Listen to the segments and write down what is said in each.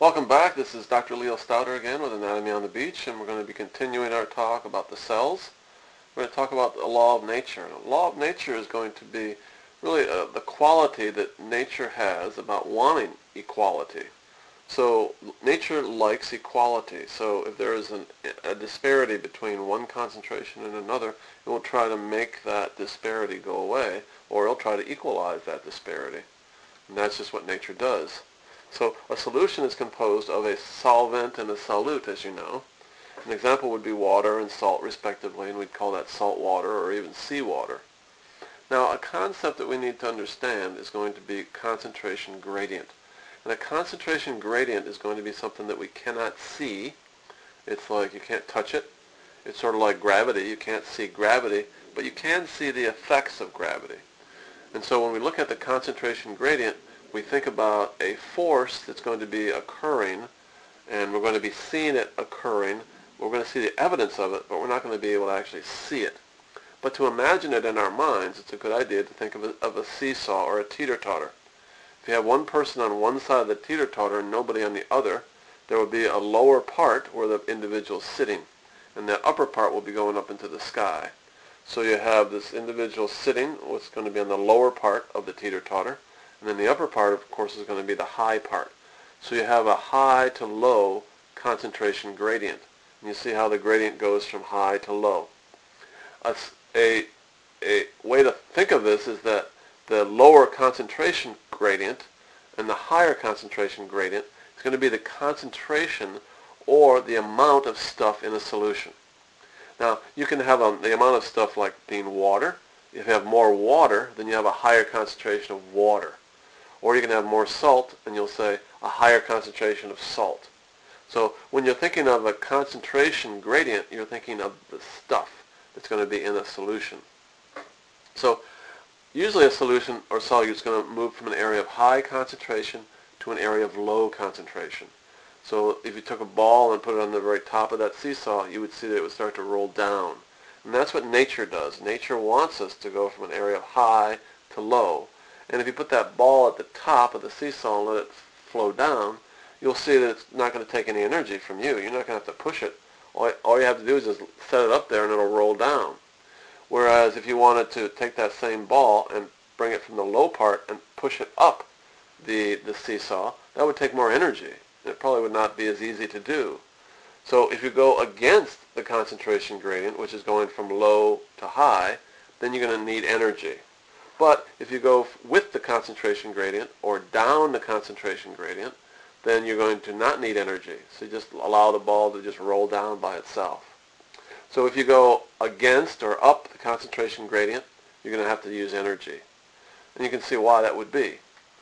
Welcome back. This is Dr. Leo Stouter again with Anatomy on the Beach, and we're going to be continuing our talk about the cells. We're going to talk about the law of nature. The law of nature is going to be really the quality that nature has about wanting equality. So nature likes equality. So if there is a disparity between one concentration and another, it will try to make that disparity go away, or it'll try to equalize that disparity. And that's just what nature does. So a solution is composed of a solvent and a solute, as you know. An example would be water and salt, respectively, and we'd call that salt water or even seawater. Now, a concept that we need to understand is going to be concentration gradient. And a concentration gradient is going to be something that we cannot see. It's like you can't touch it. It's sort of like gravity. You can't see gravity, but you can see the effects of gravity. And so when we look at the concentration gradient, we think about a force that's going to be occurring, and we're going to be seeing it occurring. We're going to see the evidence of it, but we're not going to be able to actually see it. But to imagine it in our minds, it's a good idea to think of a seesaw or a teeter-totter. If you have one person on one side of the teeter-totter and nobody on the other, there will be a lower part where the individual is sitting, and that upper part will be going up into the sky. So you have this individual sitting, what's going to be on the lower part of the teeter-totter, and then the upper part, of course, is going to be the high part. So you have a high to low concentration gradient. And you see how the gradient goes from high to low. A way to think of this is that the lower concentration gradient and the higher concentration gradient is going to be the concentration or the amount of stuff in a solution. Now, you can have the amount of stuff like being water. If you have more water, then you have a higher concentration of water. Or you can have more salt, and you'll say a higher concentration of salt. So when you're thinking of a concentration gradient, you're thinking of the stuff that's going to be in a solution. So usually a solution or solute is going to move from an area of high concentration to an area of low concentration. So if you took a ball and put it on the very top of that seesaw, you would see that it would start to roll down. And that's what nature does. Nature wants us to go from an area of high to low. And if you put that ball at the top of the seesaw and let it flow down, you'll see that it's not going to take any energy from you. You're not going to have to push it. All you have to do is just set it up there and it'll roll down. Whereas if you wanted to take that same ball and bring it from the low part and push it up the seesaw, that would take more energy. It probably would not be as easy to do. So if you go against the concentration gradient, which is going from low to high, then you're going to need energy. But if you go with the concentration gradient or down the concentration gradient, then you're going to not need energy. So you just allow the ball to just roll down by itself. So if you go against or up the concentration gradient, you're going to have to use energy. And you can see why that would be.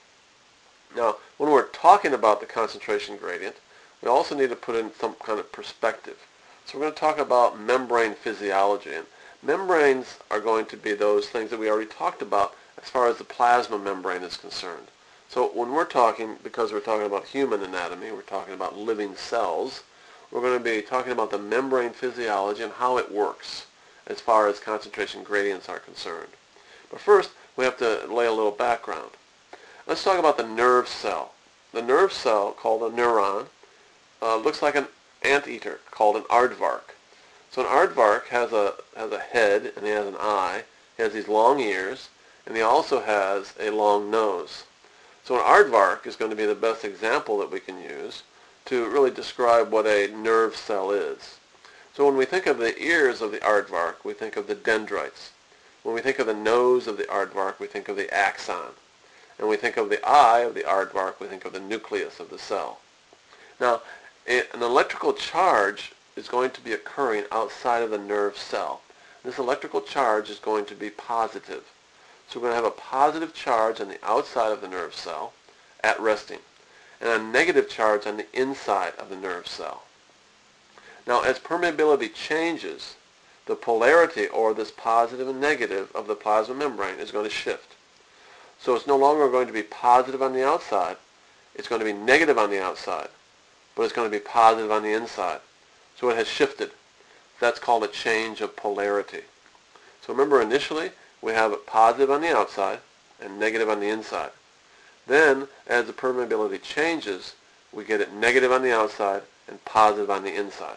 Now, when we're talking about the concentration gradient, we also need to put in some kind of perspective. So we're going to talk about membrane physiology. And membranes are going to be those things that we already talked about as far as the plasma membrane is concerned. So when we're talking, because we're talking about human anatomy, we're talking about living cells, we're going to be talking about the membrane physiology and how it works as far as concentration gradients are concerned. But first, we have to lay a little background. Let's talk about the nerve cell. The nerve cell, called a neuron, looks like an anteater called an aardvark. So an aardvark has a head and he has an eye. He has these long ears, and he also has a long nose. So an aardvark is going to be the best example that we can use to really describe what a nerve cell is. So when we think of the ears of the aardvark, we think of the dendrites. When we think of the nose of the aardvark, we think of the axon. And when we think of the eye of the aardvark, we think of the nucleus of the cell. Now, an electrical charge is going to be occurring outside of the nerve cell. This electrical charge is going to be positive. So we're going to have a positive charge on the outside of the nerve cell at resting, and a negative charge on the inside of the nerve cell. Now, as permeability changes, the polarity, or this positive and negative of the plasma membrane, is going to shift. So it's no longer going to be positive on the outside. It's going to be negative on the outside, but it's going to be positive on the inside. So it has shifted. That's called a change of polarity. So remember, initially, we have a positive on the outside and negative on the inside. Then, as the permeability changes, we get it negative on the outside and positive on the inside.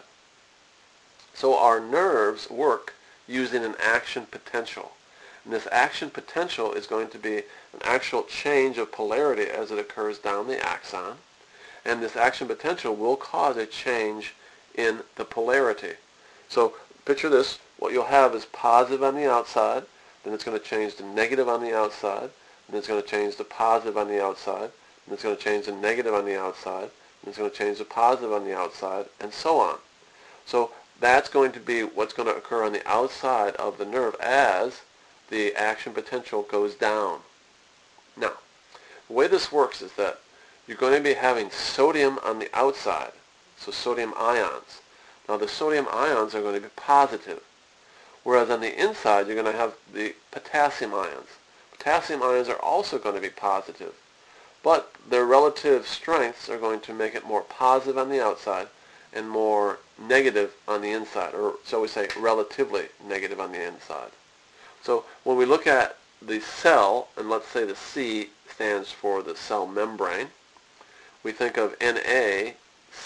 So our nerves work using an action potential. And this action potential is going to be an actual change of polarity as it occurs down the axon. And this action potential will cause a change in the polarity. So picture this. What you'll have is positive on the outside, then it's going to change to negative on the outside, then it's going to change to positive on the outside, then it's going to change to negative on the outside, then it's going to change to positive on the outside, and so on. So that's going to be what's going to occur on the outside of the nerve as the action potential goes down. Now, the way this works is that you're going to be having sodium on the outside, so sodium ions. Now the sodium ions are going to be positive, whereas on the inside you're going to have the potassium ions. Potassium ions are also going to be positive, but their relative strengths are going to make it more positive on the outside and more negative on the inside, or shall we say relatively negative on the inside. So when we look at the cell, and let's say the C stands for the cell membrane, we think of NaCK.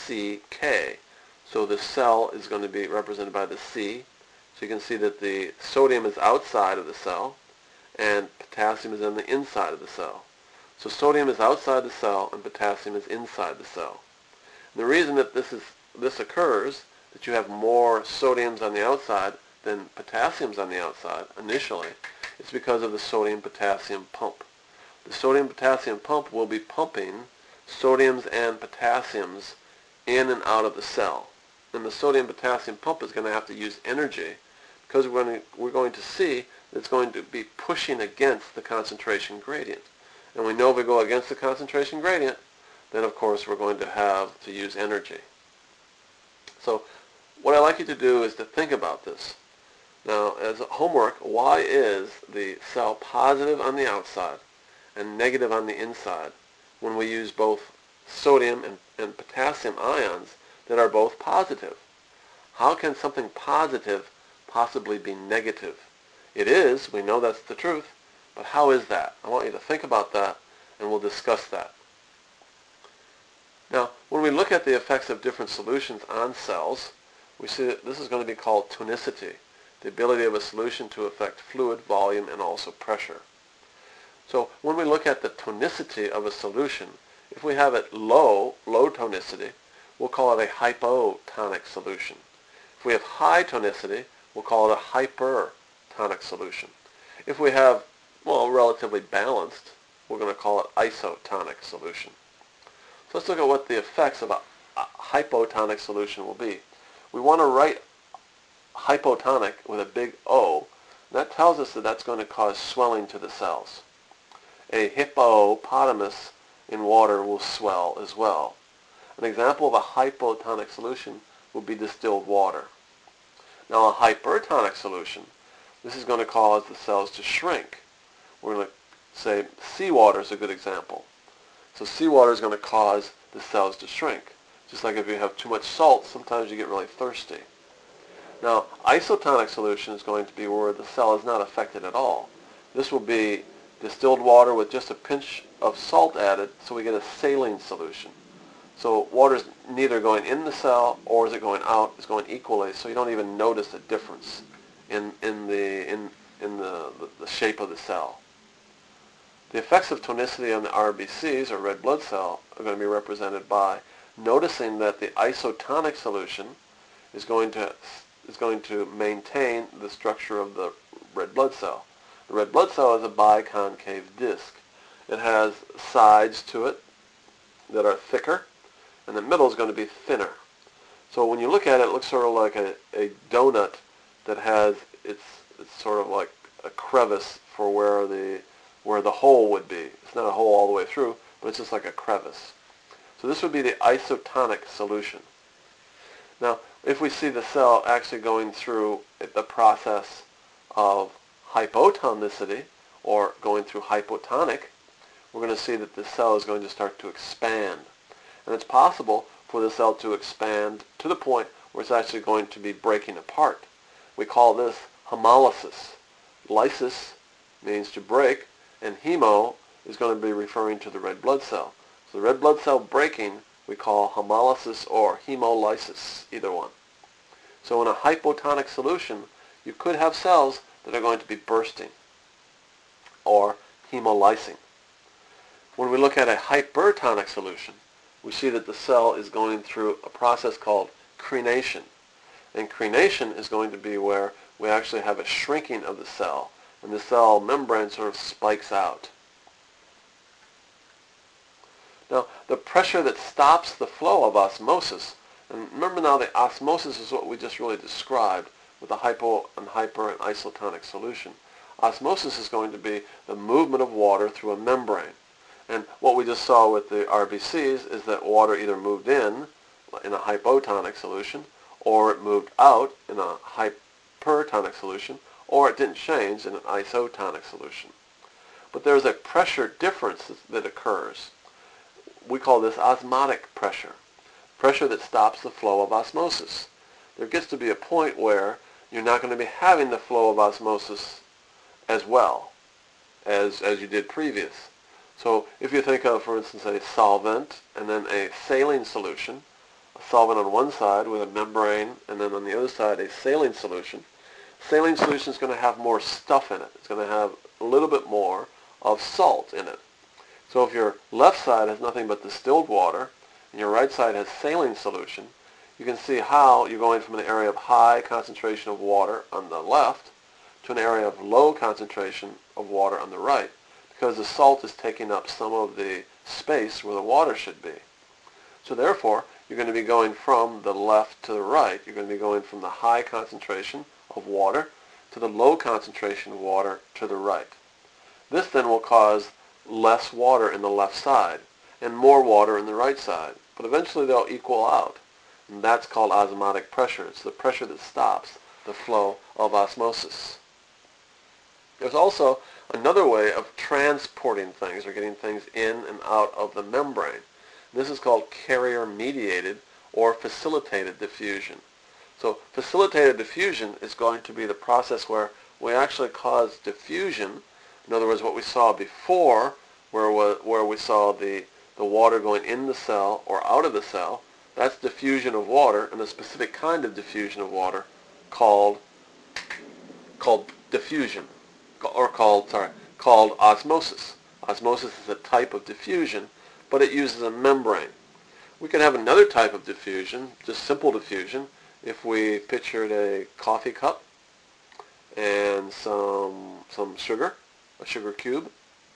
So the cell is going to be represented by the C. So you can see that the sodium is outside of the cell and potassium is on the inside of the cell. So sodium is outside the cell and potassium is inside the cell. And the reason that this occurs, that you have more sodiums on the outside than potassiums on the outside initially, is because of the sodium-potassium pump. The sodium-potassium pump will be pumping sodiums and potassiums in and out of the cell. And the sodium-potassium pump is going to have to use energy because we're going to see that it's going to be pushing against the concentration gradient. And we know if we go against the concentration gradient, then of course we're going to have to use energy. So what I'd like you to do is to think about this. Now, as homework, why is the cell positive on the outside and negative on the inside when we use both sodium and potassium ions that are both positive? How can something positive possibly be negative? It is, we know that's the truth, but how is that? I want you to think about that, and we'll discuss that. Now, when we look at the effects of different solutions on cells, we see that this is going to be called tonicity, the ability of a solution to affect fluid, volume, and also pressure. So when we look at the tonicity of a solution, if we have it low tonicity, we'll call it a hypotonic solution. If we have high tonicity, we'll call it a hypertonic solution. If we have, relatively balanced, we're going to call it isotonic solution. So let's look at what the effects of a hypotonic solution will be. We want to write hypotonic with a big O. And that tells us that that's going to cause swelling to the cells. A hippopotamus in water will swell as well. An example of a hypotonic solution would be distilled water. Now a hypertonic solution, this is going to cause the cells to shrink. We're going to say seawater is a good example. So seawater is going to cause the cells to shrink. Just like if you have too much salt, sometimes you get really thirsty. Now, isotonic solution is going to be where the cell is not affected at all. This will be distilled water with just a pinch of salt added, so we get a saline solution. So water is neither going in the cell or is it going out. It's going equally, so you don't even notice a difference in the shape of the cell. The effects of tonicity on the RBCs, or red blood cell, are going to be represented by noticing that the isotonic solution is going to maintain the structure of the red blood cell. The red blood cell is a biconcave disc. It has sides to it that are thicker, and the middle is going to be thinner. So when you look at it, it looks sort of like a donut that has it's sort of like a crevice for where the hole would be. It's not a hole all the way through, but it's just like a crevice. So this would be the isotonic solution. Now, if we see the cell actually going through the process of hypotonicity, or going through hypotonic, we're going to see that the cell is going to start to expand. And it's possible for the cell to expand to the point where it's actually going to be breaking apart. We call this hemolysis. Lysis means to break, and hemo is going to be referring to the red blood cell. So the red blood cell breaking we call hemolysis or hemolysis, either one. So in a hypotonic solution, you could have cells that are going to be bursting or hemolysing. When we look at a hypertonic solution, we see that the cell is going through a process called crenation. And crenation is going to be where we actually have a shrinking of the cell, and the cell membrane sort of spikes out. Now, the pressure that stops the flow of osmosis, and remember now the osmosis is what we just really described with the hypo and hyper and isotonic solution. Osmosis is going to be the movement of water through a membrane. And what we just saw with the RBCs is that water either moved in a hypotonic solution, or it moved out in a hypertonic solution, or it didn't change in an isotonic solution. But there's a pressure difference that occurs. We call this osmotic pressure, pressure that stops the flow of osmosis. There gets to be a point where you're not going to be having the flow of osmosis as well as you did previous. So if you think of, for instance, a solvent and then a saline solution, a solvent on one side with a membrane, and then on the other side a saline solution is going to have more stuff in it. It's going to have a little bit more of salt in it. So if your left side has nothing but distilled water and your right side has saline solution, you can see how you're going from an area of high concentration of water on the left to an area of low concentration of water on the right, because the salt is taking up some of the space where the water should be. So therefore, you're going to be going from the left to the right. You're going to be going from the high concentration of water to the low concentration of water to the right. This then will cause less water in the left side and more water in the right side. But eventually they'll equal out. And that's called osmotic pressure. It's the pressure that stops the flow of osmosis. There's also another way of transporting things or getting things in and out of the membrane. This is called carrier-mediated or facilitated diffusion. So facilitated diffusion is going to be the process where we actually cause diffusion. In other words, what we saw before, where we saw the water going in the cell or out of the cell, that's diffusion of water, and a specific kind of diffusion of water called diffusion, or called osmosis. Osmosis is a type of diffusion, but it uses a membrane. We can have another type of diffusion, just simple diffusion, if we pictured a coffee cup and some sugar, a sugar cube,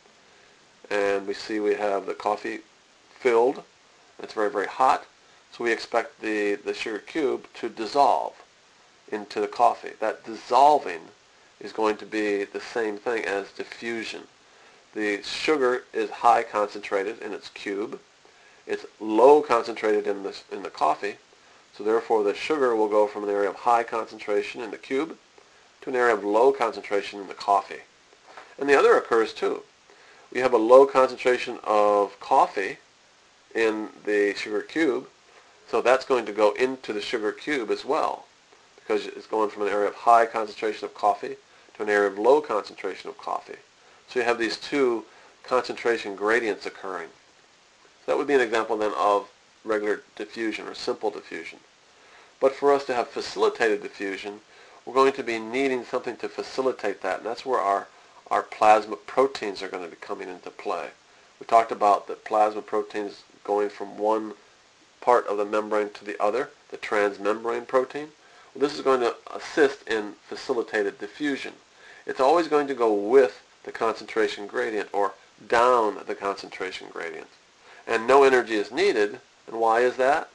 and we see we have the coffee filled. It's very, very hot, so we expect the sugar cube to dissolve into the coffee. That dissolving is going to be the same thing as diffusion. The sugar is high concentrated in its cube. It's low concentrated in the coffee, so therefore the sugar will go from an area of high concentration in the cube to an area of low concentration in the coffee. And the other occurs too. We have a low concentration of coffee in the sugar cube, so that's going to go into the sugar cube as well, because it's going from an area of high concentration of coffee to an area of low concentration of coffee. So you have these two concentration gradients occurring. So that would be an example then of regular diffusion or simple diffusion. But for us to have facilitated diffusion, we're going to be needing something to facilitate that, and that's where our plasma proteins are going to be coming into play. We talked about the plasma proteins going from one part of the membrane to the other, the transmembrane protein. Well, this is going to assist in facilitated diffusion. It's always going to go with the concentration gradient or down the concentration gradient. And no energy is needed. And why is that?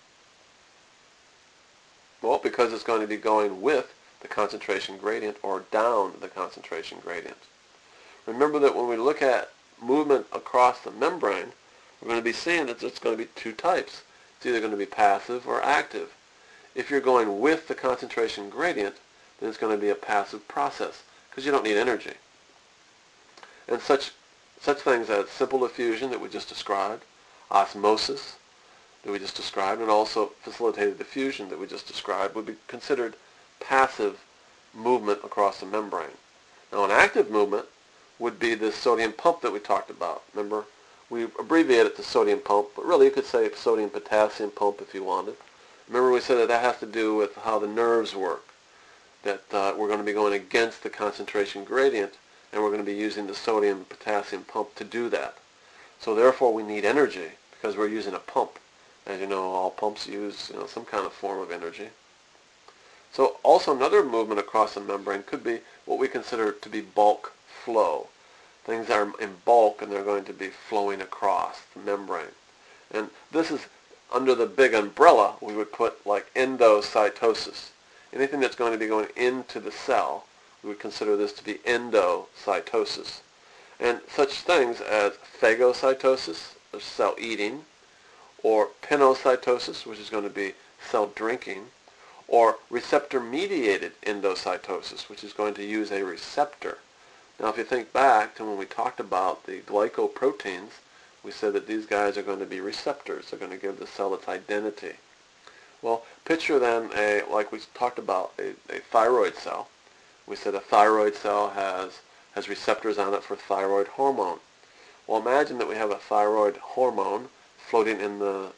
Well, because it's going to be going with the concentration gradient or down the concentration gradient. Remember that when we look at movement across the membrane, we're going to be seeing that it's going to be two types. It's either going to be passive or active. If you're going with the concentration gradient, then it's going to be a passive process because you don't need energy. And such things as simple diffusion that we just described, osmosis that we just described, and also facilitated diffusion that we just described would be considered passive movement across the membrane. Now an active movement would be the sodium pump that we talked about. Remember, We abbreviate it to sodium pump, but really you could say sodium-potassium pump if you wanted. Remember we said that has to do with how the nerves work, that we're going to be going against the concentration gradient, and we're going to be using the sodium-potassium pump to do that. So therefore we need energy because we're using a pump. As you know, all pumps use some kind of form of energy. So also another movement across the membrane could be what we consider to be bulk flow. Things are in bulk and they're going to be flowing across the membrane. And this is under the big umbrella we would put like endocytosis. Anything that's going to be going into the cell, we would consider this to be endocytosis. And such things as phagocytosis, or cell eating, or pinocytosis, which is going to be cell drinking, or receptor-mediated endocytosis, which is going to use a receptor. Now, if you think back to when we talked about the glycoproteins, we said that these guys are going to be receptors. They're going to give the cell its identity. Well, picture then, like we talked about, a thyroid cell. We said a thyroid cell has receptors on it for thyroid hormone. Well, imagine that we have a thyroid hormone floating in the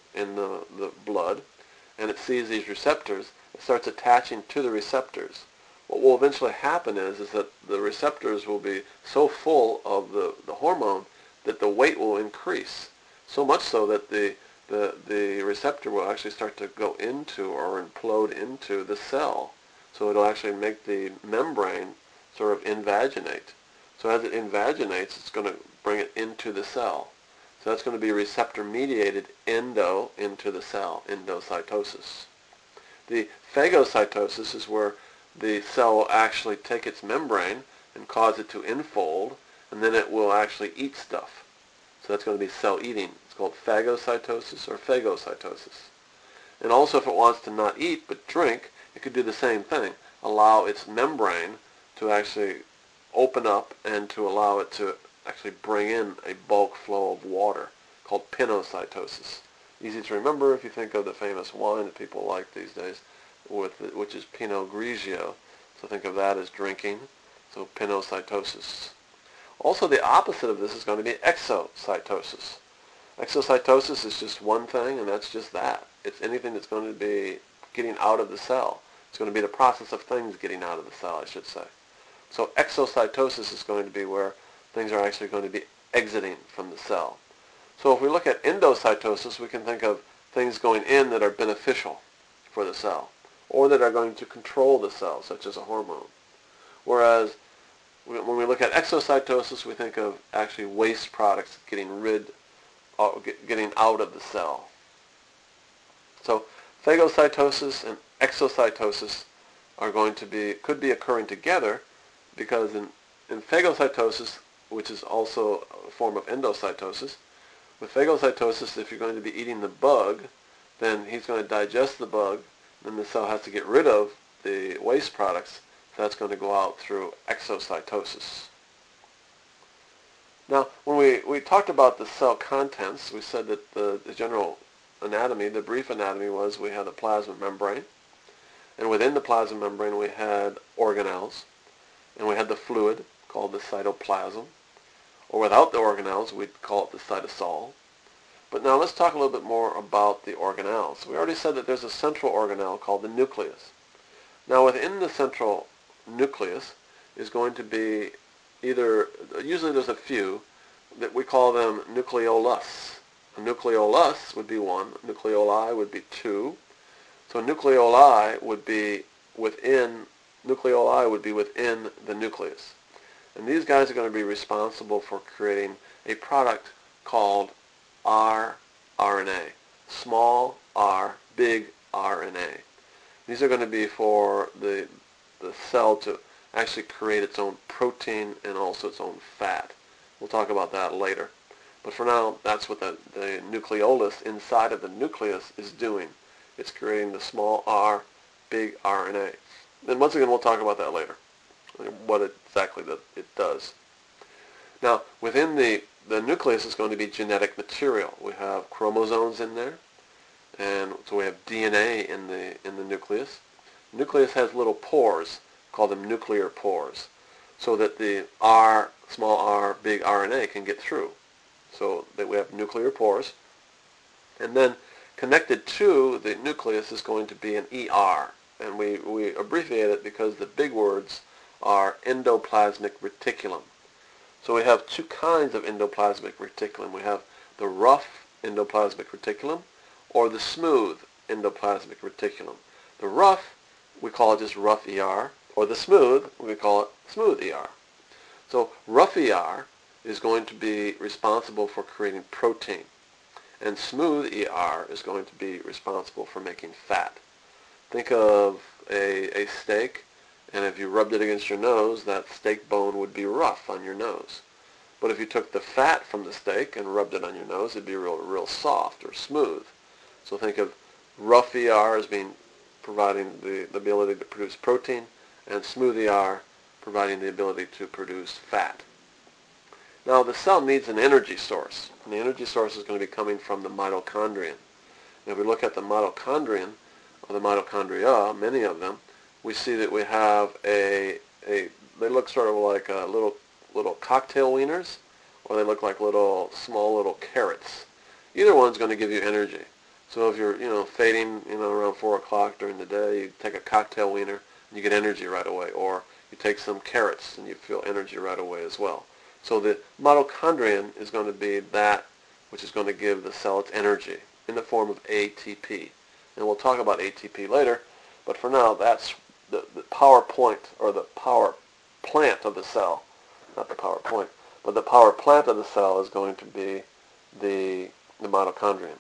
blood, and it sees these receptors. It starts attaching to the receptors. What will eventually happen is that the receptors will be so full of the hormone that the weight will increase, so much so that the receptor will actually start to go into or implode into the cell. So it'll actually make the membrane sort of invaginate. So as it invaginates, it's going to bring it into the cell. So that's going to be receptor-mediated into the cell, endocytosis. The phagocytosis is where the cell will actually take its membrane and cause it to infold, and then it will actually eat stuff. So that's going to be cell eating. It's called phagocytosis or phagocytosis. And also if it wants to not eat but drink, it could do the same thing. Allow its membrane to actually open up and to allow it to actually bring in a bulk flow of water called pinocytosis. Easy to remember if you think of the famous wine that people like these days, which is Pinot Grigio. So think of that as drinking. So pinocytosis. Also the opposite of this is going to be exocytosis. Exocytosis is just one thing, and that's just that. It's anything that's going to be getting out of the cell. It's going to be the process of things getting out of the cell, I should say. So exocytosis is going to be where things are actually going to be exiting from the cell. So if we look at endocytosis, we can think of things going in that are beneficial for the cell, or that are going to control the cell, such as a hormone. Whereas when we look at exocytosis, we think of actually waste products getting out of the cell. So phagocytosis and exocytosis are going to could be occurring together, because in phagocytosis, which is also a form of endocytosis, with phagocytosis, if you're going to be eating the bug, then he's going to digest the bug, then the cell has to get rid of the waste products, so that's going to go out through exocytosis. Now, when we talked about the cell contents, we said that the general anatomy, the brief anatomy, was we had a plasma membrane, and within the plasma membrane we had organelles, and we had the fluid called the cytoplasm, or without the organelles we'd call it the cytosol. But now let's talk a little bit more about the organelles. We already said that there's a central organelle called the nucleus. Now within the central nucleus is going to be usually there's a few, that we call them nucleolus. A nucleolus would be one, nucleoli would be two. So nucleoli would be within the nucleus. And these guys are going to be responsible for creating a product called rRNA. Small r, big RNA. These are going to be for the cell to actually create its own protein and also its own fat. We'll talk about that later. But for now, that's what the nucleolus inside of the nucleus is doing. It's creating the small r, big RNA. Then once again, we'll talk about that later, what exactly that it does. Now, within the nucleus is going to be genetic material. We have chromosomes in there, and so we have DNA in the nucleus. The nucleus has little pores, call them nuclear pores, so that the small r, big RNA can get through. So that we have nuclear pores. And then connected to the nucleus is going to be an ER. And we abbreviate it because the big words are endoplasmic reticulum. So we have two kinds of endoplasmic reticulum. We have the rough endoplasmic reticulum or the smooth endoplasmic reticulum. The rough, we call it just rough ER, or the smooth, we call it smooth ER. So rough ER is going to be responsible for creating protein, and smooth ER is going to be responsible for making fat. Think of a steak, and if you rubbed it against your nose, that steak bone would be rough on your nose. But if you took the fat from the steak and rubbed it on your nose, it'd be real soft or smooth. So think of rough ER as being providing the ability to produce protein, and smooth ER providing the ability to produce fat. Now the cell needs an energy source, and the energy source is going to be coming from the mitochondrion. And if we look at the mitochondrion, or the mitochondria, many of them, we see that we have they look sort of like little cocktail wieners, or they look like small little carrots. Either one's going to give you energy. So if you're, fading, around 4 o'clock during the day, you take a cocktail wiener and you get energy right away. Or you take some carrots and you feel energy right away as well. So the mitochondrion is going to be that which is going to give the cell its energy in the form of ATP. And we'll talk about ATP later, but for now that's the power point, or the power plant of the cell. Not the power point, but the power plant of the cell is going to be the mitochondrion.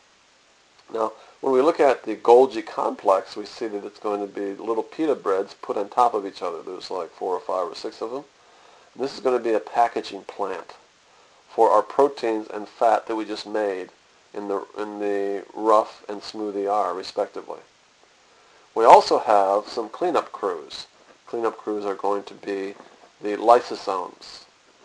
Now, when we look at the Golgi complex, we see that it's going to be little pita breads put on top of each other. There's like 4 or 5 or 6 of them. And this is going to be a packaging plant for our proteins and fat that we just made in the rough and smooth ER, respectively. We also have some cleanup crews. Cleanup crews are going to be the lysozymes.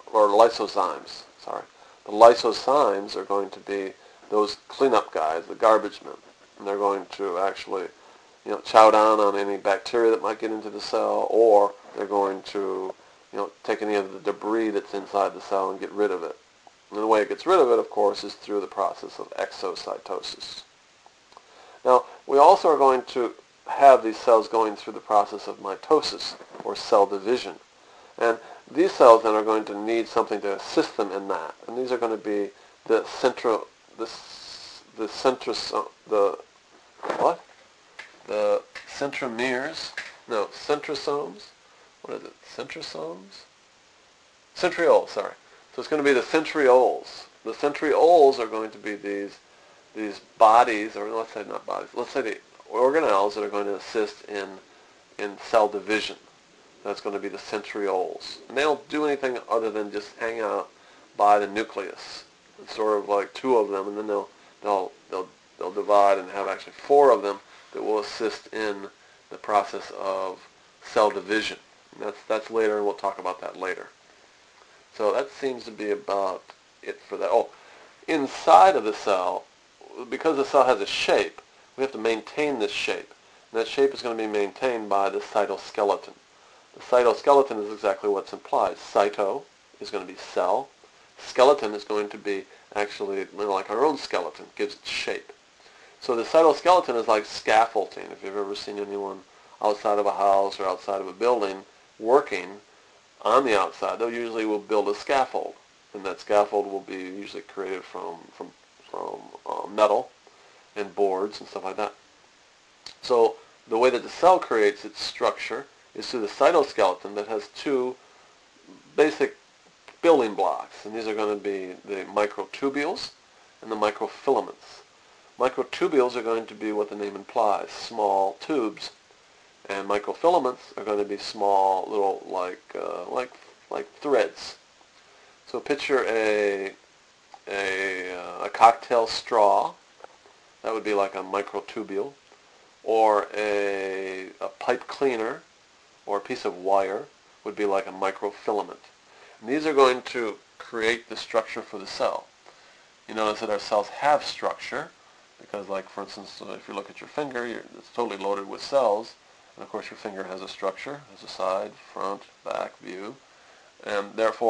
The lysozymes are going to be those cleanup guys, the garbage men. And they're going to actually, chow down on any bacteria that might get into the cell, or they're going to, take any of the debris that's inside the cell and get rid of it. And the way it gets rid of it, of course, is through the process of exocytosis. Now, we also are going to have these cells going through the process of mitosis, or cell division. And these cells then are going to need something to assist them in that. And these are going to be the centromeres? No, centrosomes? What is it? Centrosomes? Centrioles, sorry. So it's going to be the centrioles. The centrioles are going to be these bodies, or let's say not bodies, let's say the organelles that are going to assist in cell division. That's going to be the centrioles. And they don't do anything other than just hang out by the nucleus. It's sort of like 2 of them, and then they'll divide and have actually 4 of them that will assist in the process of cell division. And that's later, and we'll talk about that later. So that seems to be about it for that. Oh, inside of the cell, because the cell has a shape, we have to maintain this shape. And that shape is going to be maintained by the cytoskeleton. The cytoskeleton is exactly what's implied. Cyto is going to be cell. Skeleton is going to be actually like our own skeleton, gives it shape. So the cytoskeleton is like scaffolding. If you've ever seen anyone outside of a house or outside of a building working on the outside, they usually will build a scaffold. And that scaffold will be usually created from metal and boards and stuff like that. So the way that the cell creates its structure is through the cytoskeleton that has 2 basic building blocks, and these are going to be the microtubules and the microfilaments. Microtubules are going to be what the name implies, small tubes, and microfilaments are going to be small little like threads. So picture a cocktail straw. That would be like a microtubule, or a pipe cleaner, or a piece of wire would be like a microfilament. And these are going to create the structure for the cell. You notice that our cells have structure because, like, for instance, if you look at your finger, it's totally loaded with cells. And, of course, your finger has a structure, has a side, front, back view. And, therefore,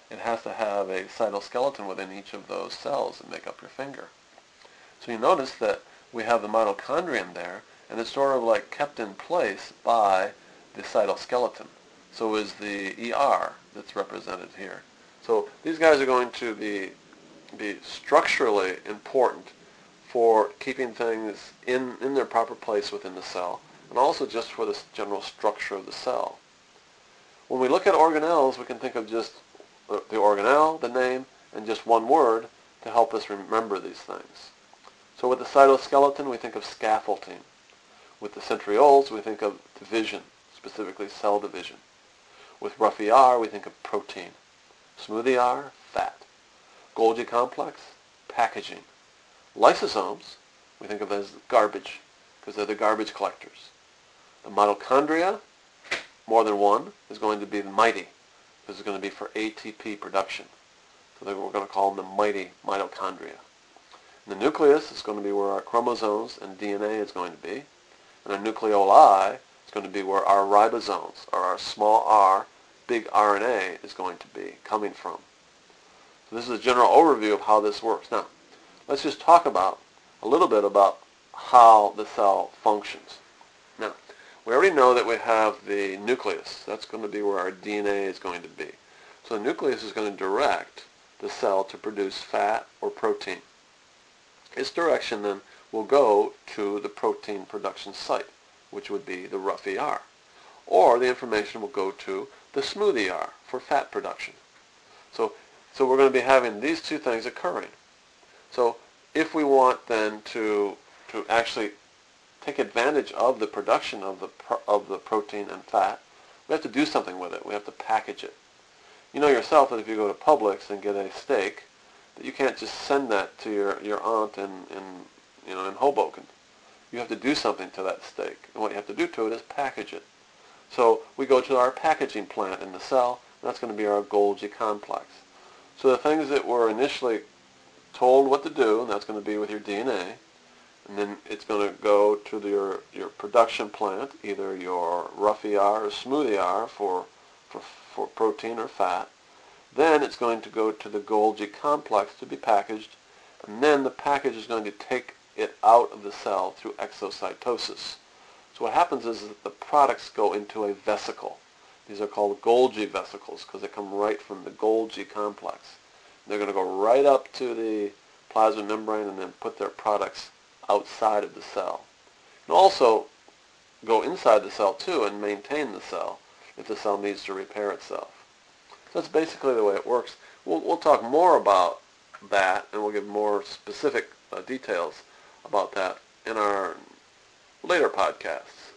it has to have a cytoskeleton within each of those cells that make up your finger. So you notice that we have the mitochondrion there, and it's sort of like kept in place by the cytoskeleton. So is the ER that's represented here. So these guys are going to be structurally important for keeping things in their proper place within the cell, and also just for the general structure of the cell. When we look at organelles, we can think of just the organelle, the name, and just one word to help us remember these things. So with the cytoskeleton, we think of scaffolding. With the centrioles, we think of division, specifically cell division. With rough ER, we think of protein. Smooth ER, fat. Golgi complex, packaging. Lysosomes, we think of as garbage, because they're the garbage collectors. The mitochondria, more than one, is going to be mighty. This is going to be for ATP production. So we're going to call them the mighty mitochondria. And the nucleus is going to be where our chromosomes and DNA is going to be. And our nucleoli is going to be where our ribosomes, or our small r, big RNA, is going to be coming from. So this is a general overview of how this works. Now, let's just talk about a little bit about how the cell functions. Now, we already know that we have the nucleus. That's going to be where our DNA is going to be. So the nucleus is going to direct the cell to produce fat or protein. Its direction then will go to the protein production site, which would be the rough ER. Or the information will go to the smooth ER for fat production. So we're going to be having these two things occurring. So if we want then to actually take advantage of the production of the protein and fat, we have to do something with it. We have to package it. You know yourself that if you go to Publix and get a steak, that you can't just send that to your aunt in Hoboken. You have to do something to that steak. And what you have to do to it is package it. So we go to our packaging plant in the cell, and that's going to be our Golgi complex. So the things that were initially told what to do, and that's going to be with your DNA, and then it's going to go to your production plant, either your rough ER or smooth ER for protein or fat. Then it's going to go to the Golgi complex to be packaged, and then the package is going to take it out of the cell through exocytosis. So what happens is that the products go into a vesicle. These are called Golgi vesicles because they come right from the Golgi complex. They're going to go right up to the plasma membrane and then put their products outside of the cell. And also go inside the cell too and maintain the cell if the cell needs to repair itself. So that's basically the way it works. We'll talk more about that, and we'll give more specific details about that in our later podcasts.